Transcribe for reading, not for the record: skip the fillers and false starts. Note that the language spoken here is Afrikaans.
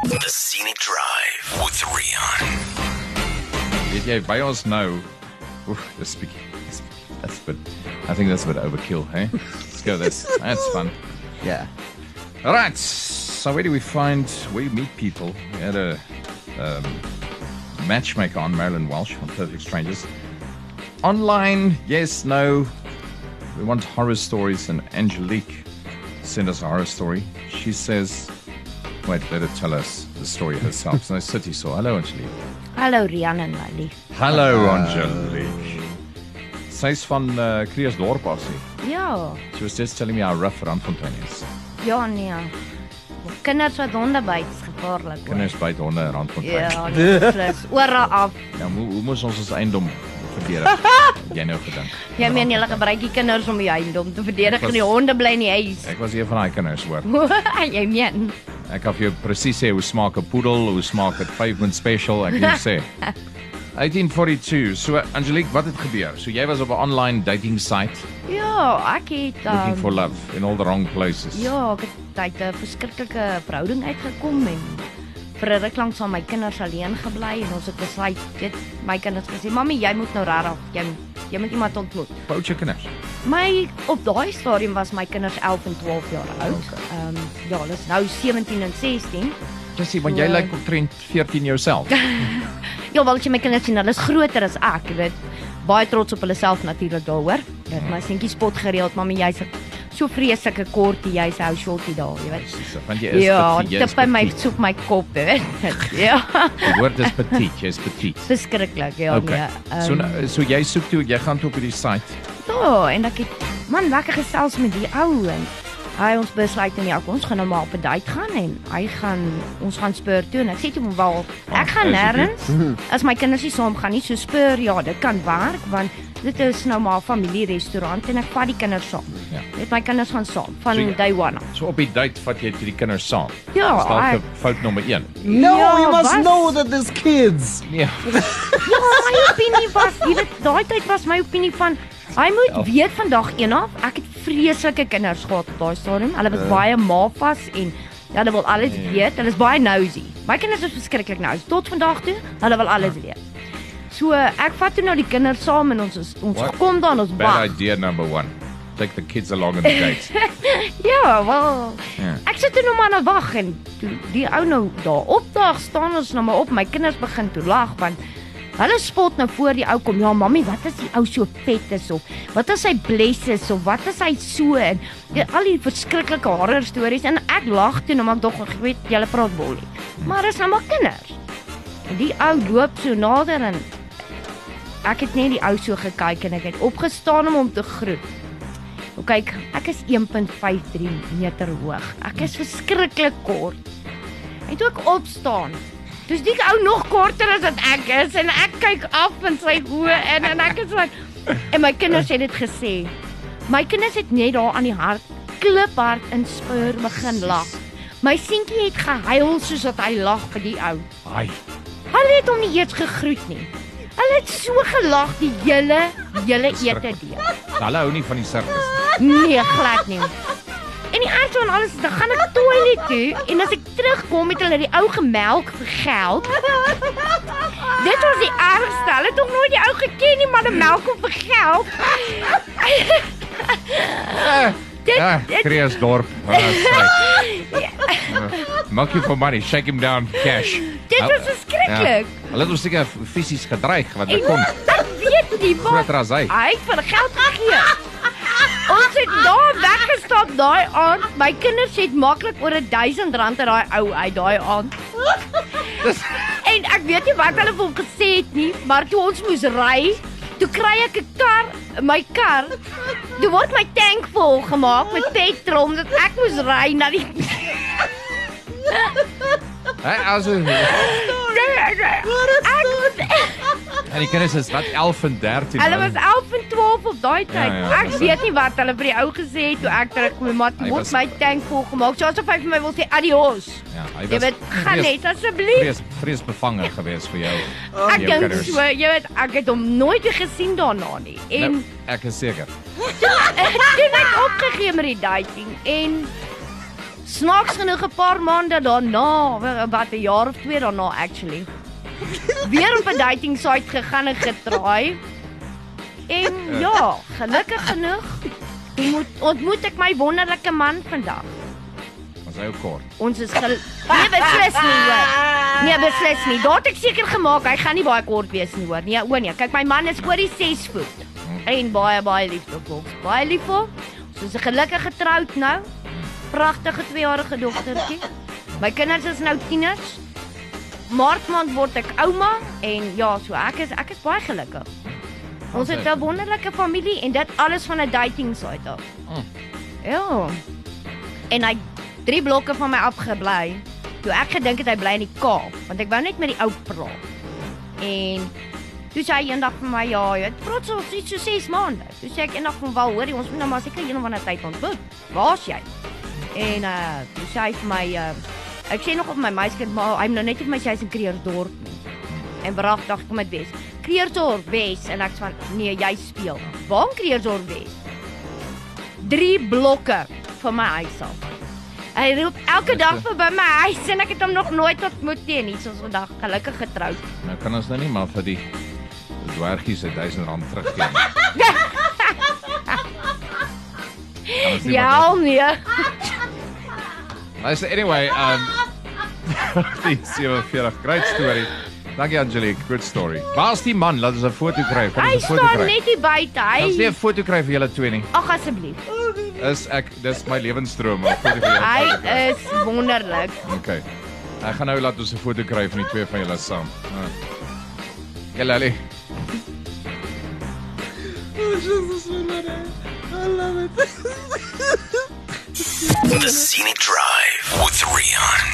The Scenic Drive with Rian. Weet jy, by ons nou, that's a bit, I think that's a bit overkill, hey? Let's go this, that's fun. Yeah. Alright, so where do you meet people? We had a matchmaker on, Marilyn Walsh from Perfect Strangers. Online, yes, no. We want horror stories, and Angelique sent us a horror story. She says, wait, let her tell us the story herself. So City saw. Hello, Angelique. Hallo Rian en Lali. Hallo, Angelique. Sy's van Kreersdorp af sê. Ja, She was just telling me how rough Randfontein is. ja nee. Kinders wat honde byt is gevaarlik. hoor. Kinders byt honde in Randfontein. Ja, dis oral af. Ja, hoe moes ons eiendom verdedig? Jy nou gedink. Jy meen jy gebruik die kinders om die eiendom te verdedig en die honde bly in die huis. Ek was een van daai kinders, hoor. Jy meen. Ek kan vir jou presies sê hoe smaak 'n poedel, hoe smaak 'n 5-minute special, ek kan sê. 1842. So Angelique, wat het gebeur? So jy was op 'n online dating site Ja, ek het looking for love in all the wrong places. ja, ek het uit 'n verskriklike verhouding uitgekom en vir 'n ruk lank saam my kinders alleen gebly en ons het besluit, my kinders gesê, "Mamy, jy moet nou regtig, jy moet iemand ontmoet." Hoe oud jou kinders? Op daai stadium was my kinders 11 en 12 jaar oud. Ja, hulle is nou 17 en 16. Dis want jy lyk omtrent 14 jouself. Ja, wel as jy my kinders sien, hulle is groter as ek, jy weet. Baie trots op hulle self natuurlik daaroor. Dit my seentjie spot gereeld, "Mamy, jy's so vreeslike kortie, jy's hou shortie daar, jy weet." Want jy is Ja, petit, jy is tip by my petit. soek my kop, jy weet. Ja. Die woord is petit, jy is petit. Verskriklik, ja, Okay. nee. So jy soek toe, jy gaan toe op die site. Ja, en ek het man lekker gesels met die ou en ons besluit en ja, ons gaan nou maar op 'n date gaan en ons gaan Spur toe en ek sê toe hom wel, ek gaan nêrens as my kinders nie saam gaan nie, so Spur, ja, dit kan werk want dit is nou maar 'n familierestaurant en ek vat die kinders saam. Ja. Net my kinders gaan saam van So day one af. So op die date vat jy die kinders saam. Ja, Dis dalk ek- fout nommer 1. No, Ja, you must was- know that there's kids. Ja. Ja, my opinie was, jy weet, daai tyd was my opinie van hy moet weet vandag een af, ek het vreeslike kinders gehad op daai stadium. Hulle was baie mafas en hulle wil alles weet. Hulle is baie nosy. My kinders is verskriklik nosy tot vandag toe. Hulle wil alles weet. So ek vat toe nou die kinders saam en ons kom dan ons Bad wag. idea number 1. Take the kids along on the date. Ja, wel. Ja. Ek sit toe nou maar na wag en toe die ou nou daar opdag staan ons nou maar op. My kinders begin toe lag want hulle spot nou voor die ou kom. Ja, mami, wat as die ou so vet is of wat as hy bles is of wat as hy so en al die verskriklike horror stories en ek lag toe nou maar dog ek weet julle praat bollie. Maar is nou maar kinders. En die ou loop so nader en ek het net die ou so gekyk en ek het opgestaan om hom te groet. Nou kyk, ek is 1.53 meter hoog. Ek is verskriklik kort. En toe ek opstaan, dis die ou nog korter as wat ek is en ek kyk af in sy hoë en ek is van en my kinders het dit gesê. My kinders het net daar aan die hart kliphard in Spur begin lag. My seentjie het gehuil soos wat hy lag vir die ou. Ai. Hulle het hom nie eers gegroet nie. Hulle het so gelag die hele ete deur. Hulle hou nie van die sirkus. Nee, glad nie. En die ergste van alles is, dan gaan ek toilet toe en as ek terugkom het hulle die ou gemelk vir geld. Dit was die ergste. Hulle het nog nooit die ou geken nie, maar die melk hom vir geld. Kreersdorp. Milk you for money, shake him down cash. Dit was verskriklik. Hulle het ons seker fisies gedreig want hy kon Ek weet nie wat. groter as hy. Hy het vir geld gegee. Ons het daar weggestap daai aand. My kinders het maklik oor R1000 uit daai ou uit daai aand. En ek weet nie wat hulle vir hom gesê het nie, maar toe ons moes ry, toe kry ek 'n kar, my kar. Toe word my tank vol gemaak met petrol omdat ek moes ry na die En die kinders is wat 11 en 13. Hulle was 11 en 12 op daai tyd. Ja, Ek weet nie wat hulle vir die ou gesê het toe ek terugkom, maar toe word my tank vol gemaak. So asof hy vir my wil sê adios. Ja, hy Jy weet, gaan net asseblief. Vreesbevange gewees vir jou. Ek dink so, jy weet, ek het hom nooit weer gesien daarna nie. En Nou, ek is seker. toe ek opgegee met die dating en Snaaks genoeg 'n paar maande daarna, wat 'n jaar of 2 daarna actually. Weer op 'n dating site gegaan en getraai. En ja, gelukkig genoeg ontmoet ek my wonderlike man vandag. Was hy ook kort? Ons is nee, beslis nie hoor. Nee, beslis nie. Daar het ek seker gemaak hy gaan nie baie kort wees nie hoor. Nee. Kyk, my man is oor die 6 voet. En baie lief vir ons. Baie lief vir. Ons is gelukkig getroud nou. Pragtige 2-jarige dogtertjie. My kinders is nou tieners. Maart maand word ek ouma en ja, so ek is baie gelukkig. Ons het 'n wonderlike familie en dit alles van 'n dating site af. Ja. En hy 3 blokke van my afgebly. Toe ek gedink het hy bly in die Kaap, want ek wou net met die ou praat. En toe sê hy eendag vir my, ja, jy praat so 6 maande. Toe sê ek eendag van wel, hoorie, ons moet nou maar seker een of ander tyd ontmoet. Waar's jy? En toe sê hy vir my, ek sê nog op my meiskind, maar hy nou net vir my sê hy's in Kreersdorp nie. En wragtig kom dit Wes. Kreersdorp Wes en ek sê van nee, jy speel. Waar in Kreersdorp Wes? 3 blokke van my huis af. Hy roep elke dag verby my huis en ek het hom nog nooit ontmoet nie. Hier is ons vandag gelukkig getroud. Nou kan ons nou nie maar vir die dwergies se R1000 teruggee nie. Ja, nee. Luister, anyway, die 47, great story. Dankie Angelique, good story. Waar's die man? Laat ons 'n foto kry. Hy staan net hier buite. Kan ons nie 'n foto kry vir julle twee nie? Ag asseblief. Dis my lewensdroom, 'n foto vir julle. Hy is wonderlik. Okay. Ek gaan nou laat ons 'n foto kry van die twee van julle saam. Gelali. I love it. The Scenic Drive with Rian.